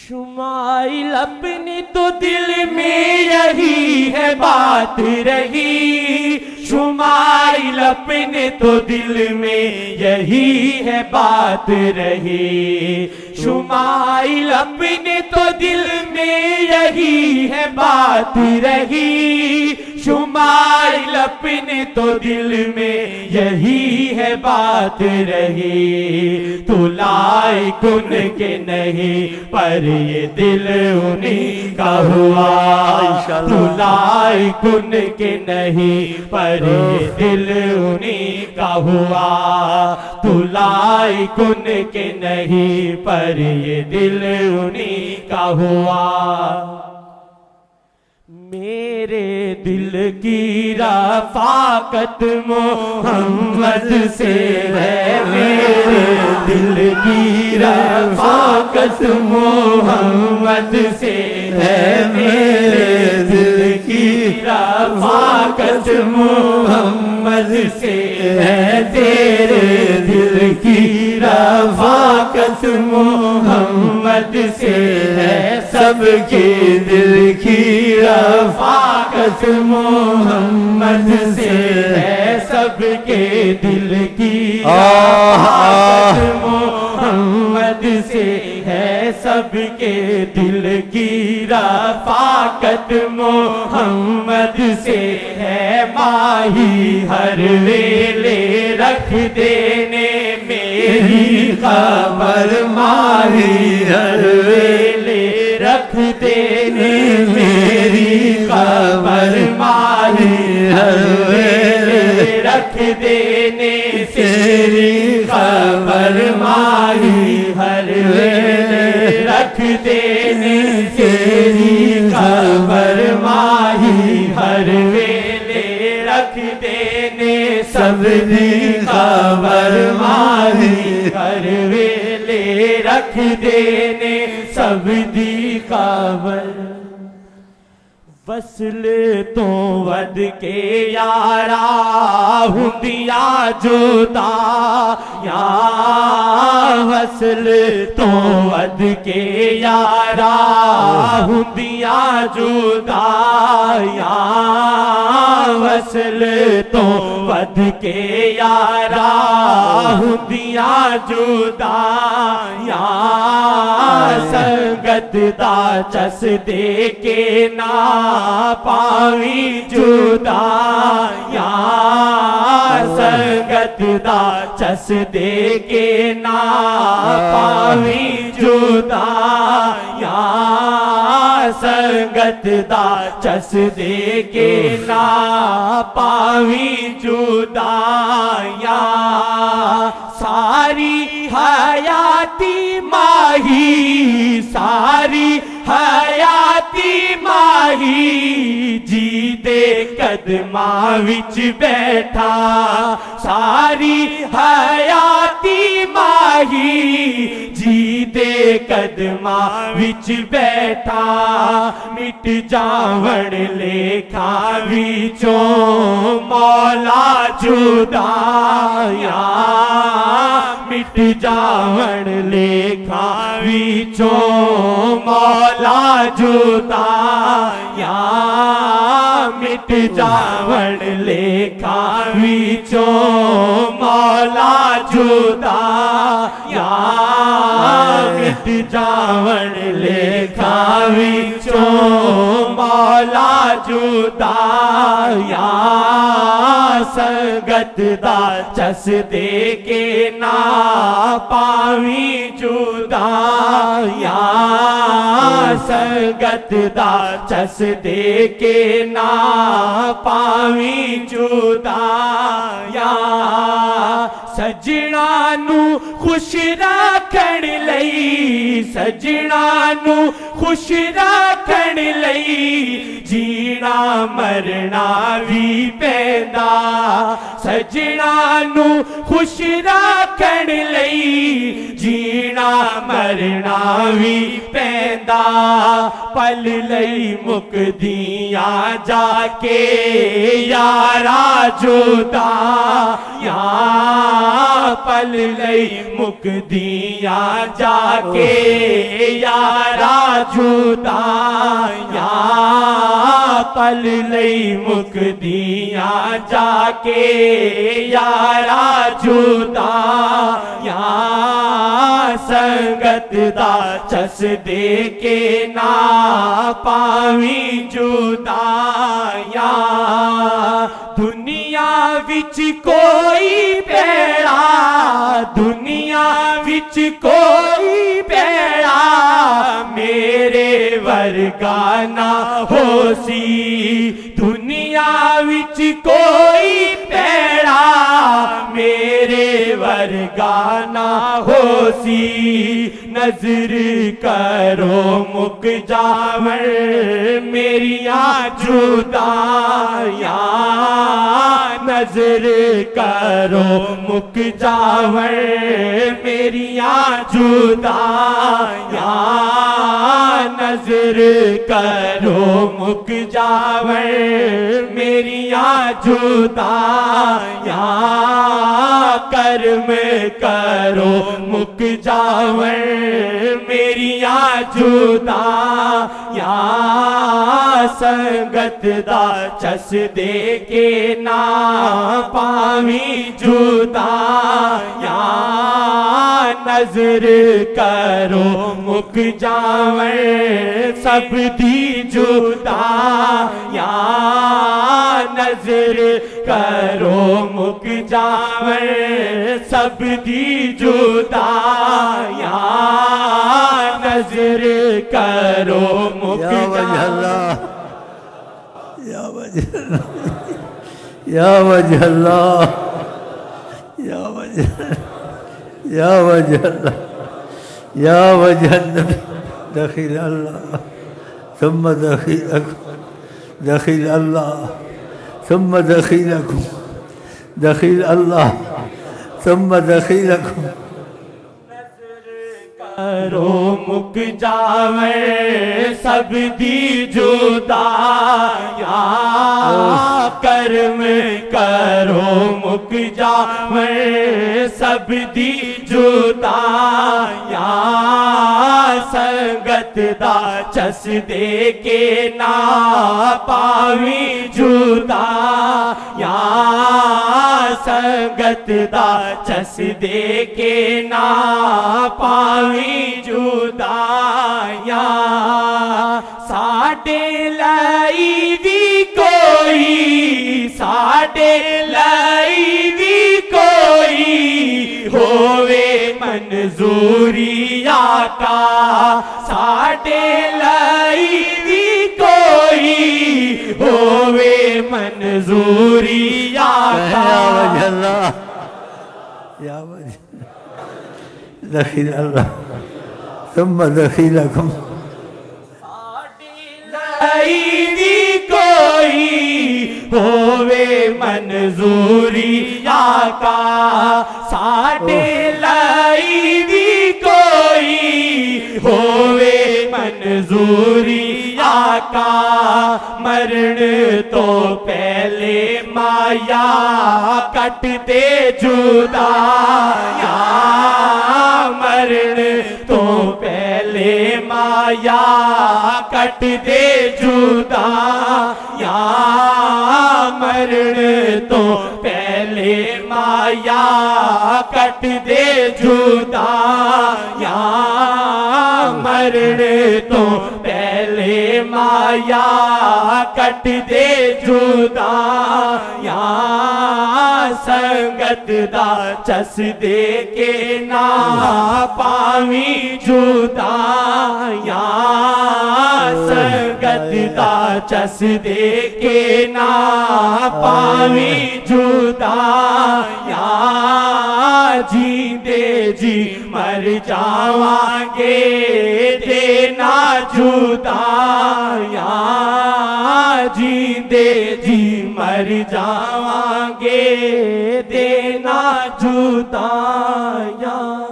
شمائل اپنی تو دل میں یہی ہے بات رہی، شمائل اپنے تو دل میں یہی ہے بات رہی، شمائل اپنے تو دل میں یہی ہے بات رہی، شمائل اپنے تو دل میں یہی ہے بات رہی، تو لائق ان کے نہیں پر یہ دل انہی کا ہوا، تو لائق ان کے نہیں پر یہ دل انہی کا ہوا، تو لائق ان کے نہیں پر یہ دل انہی کا ہوا۔ میرے دل کی رفاقت محمد سے ہے، میرے دل کی رفاقت محمد سے ہے، میرے دل کی رفاقت محمد سے ہے، تیرے دل کی رفاقت محمد سے ہے، سب کے دل کی رفاقت محمد سے ہے، سب کے دل کی رفاقت محمد سے ہے، سب کے دل کی رفاقت محمد سے ہے، ماہی ہر ویلے رکھ دینے میری خبر، ماہی ہر ویلے رکھ دینے میری خبر، ماہی ہر ویلے رکھ دینے تیری خبر، ماہی ہر ویلے رکھ دینے تیری خبر، ماہی ہر ویلے رکھ دینے سب دی خبر، ماہی ہر ویلے رکھ دینے سب دی خبر۔ وصل تو ود کے یارا ہندیا جدا یا، وصل تو ود کے یارا ہندیا جدا یا، وصل تو ود کے یارا ہندیا جدا یا، سنگت دا چس دے کے نا پاوی جدا یا، سنگت دا چس دے کے نا پاوی جدا یا، سنگت دا چس دے کے نا پاوی جدا یا، ساری حیاتی ماہی، ساری حیاتی ماہی جی دے قدماں وچ بیٹھا، ساری حیاتی ماہی جی دے قدماں وچ بیٹھا، مٹ جاون لیکھا وچوں مولا جدا یا، مٹ جاون لیکھا وچوں مولا جدا یا، مٹ جاون لیکھا وچوں مولا جدا یا، مٹ جاون لیکھا وچوں مولا جدا یا، سنگت دا چس دے کے نا پاوی جدا یا، سنگت دا چس دے کے نا پاوی جدا یا، سجنا نو خوش رکھن لئی، سجنا نو خوش رکھن رکھن لئی جینا مرنا بھی پیندا سجنا نو خوش رکھن لئی جینا مرنا بھی پیندا پل لئی مکدیاں جا کے یارا جدا یا پل لئی مکدیاں جا کے یارا جدا یا پل لئی مکدیاں جا کے یارا جدا یا سنگت دا چس دے کے نا پاویں جدا یا دنیا وچ کوئی پیڑا دنیا وچ کوئی پیڑا میرے ورگا نہ ہو سی دنیا وچ کوئی پیڑا میرے ورگا نہ ہو سی نظر کرو مک جاور میریاں جدائیاں نظر کرو مک جاور میریاں جدائیاں نظر کرو مک جاور میریاں جدائیاں کرم کرو مک جاور میریاں جدائیاں سنگت دا چس دے کے نا پاویں جدائیاں نظر کرو مک جاور سب دی جدائیاں نظر کرو مک جاور سب دی جدائیاں نظر کرو مک جاور یا وجہ اللہ یا وجہ یا وجہ اللہ یا وجہ النبی دخیل اللہ ثم دخیلکم دخیل اللہ ثم دخیلکم دخیل اللہ ثم دخیلکم کرو مک جاور سب دی جدائیاں کرم کرو مک جاور سب دی جدائیاں سنگت دا چس دے کے نا پاویں جدائیاں سنگت دا چس دے کے نا پاویں جدائیاں ساڈے لئی بھی کوئی ساڈے لئی بھی کوئی ہووے منظوری آقا ساڈے لئی بھی کوئی ہووے منظوری آقا یا وجہ اللہ یا وجہ دخیل اللہ ثم دخیلکم لئی بھی کوئی ہووے منظوری آقا ساڈے لئی بھی کوئی ہووے منظوری آقا مرن تو پہلے مایا کٹ دے جدائیاں مرن تو پہلے مایا کٹ دے جدائیاں مرن تو پہلے مایا کٹ دے جدائیاں مرن تو پہلے مایا کٹ دے جدائیاں سنگت دا چس دے کے نا پاویں جدائیاں سنگت دا چس دے کے نا پاویں جدائیاں جیندے جی مر جاواں گے دینا جدایاں جیندے جی مر جاواں گے دینا جدایاں